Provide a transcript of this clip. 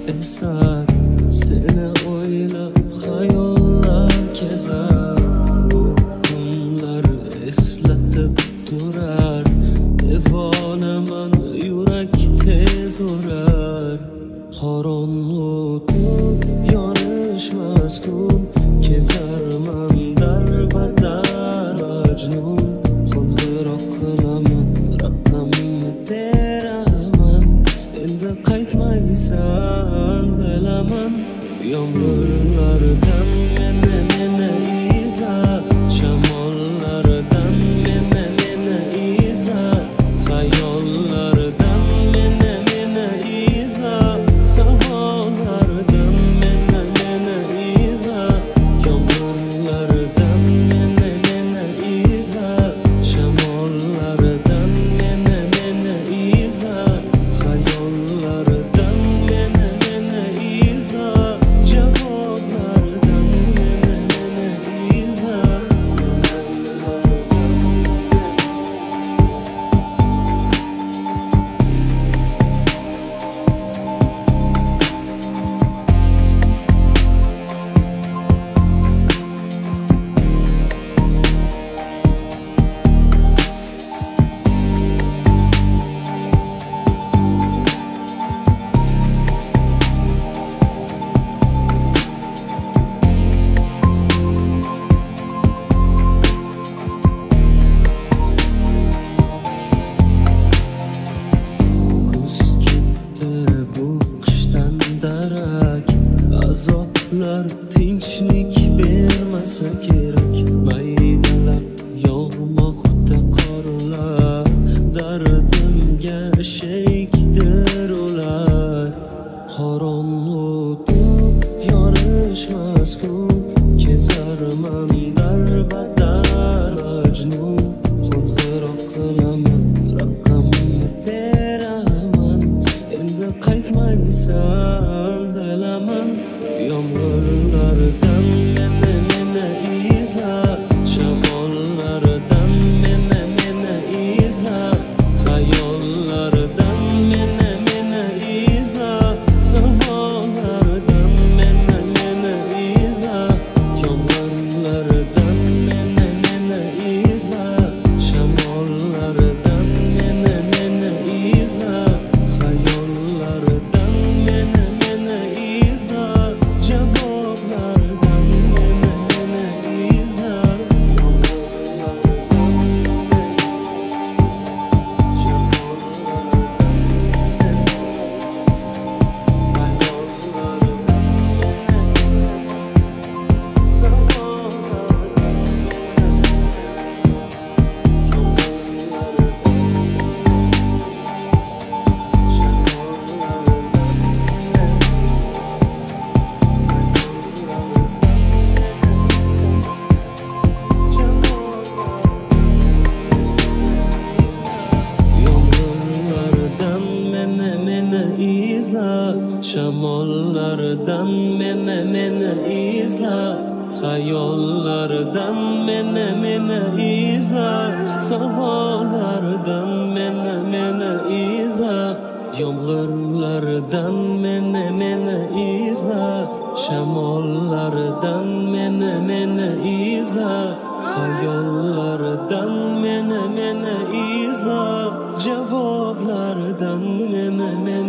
esar, seni o'ylab xayollar kezar. Bu kunlar eslatib turar, devonaman yurak tez urar. Qorong'u yonishmas kun, kezarman darbadar majnun. Qo'ng'iroq qilaman, raqamni teraman, endi qaytmaysan bilaman. Yomg'irlardan meni izla, shamollardan meni izla, xayollardan meni izla, savollardan meni izla. Yomg'irlardan meni izla, shamollardan meni izla, xayollardan meni izla, javoblardan meni izla. Azoblar tinchlik bermasa kerak, maydalab yog'moqda qorlar, dardimga sherikdir ular. Qorong'u yonishmas kun, kezarman darbadar majnun. Qo'ng'iroq qilaman, raqamni teraman, endi qaytmaysan bilaman. Yomg'irlardan meni izla, shamollardan meni izla, xayollardan meni izla, savollardan meni izla. Yomg'irlardan meni izla, shamollardan meni izla, xayollardan meni izla, javoblardan meni izla. Yomg'irlardan meni izla, shamollardan meni izla, xayollardan meni izla, savollardan meni izla. Yomg'irlardan meni izla, shamollardan meni izla, xayollardan meni izla, javoblardan meni